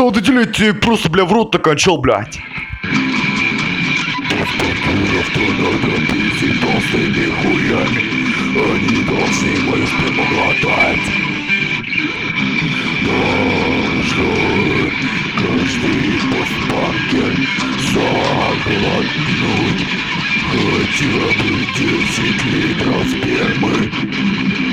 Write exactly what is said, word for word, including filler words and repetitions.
вот эти люди просто, бля, в рот накачал, блядь. Толстыми хуями, они должны мою сперму глотать. Должен каждый постпанкер заглотнуть хотя бы десять литров спермы.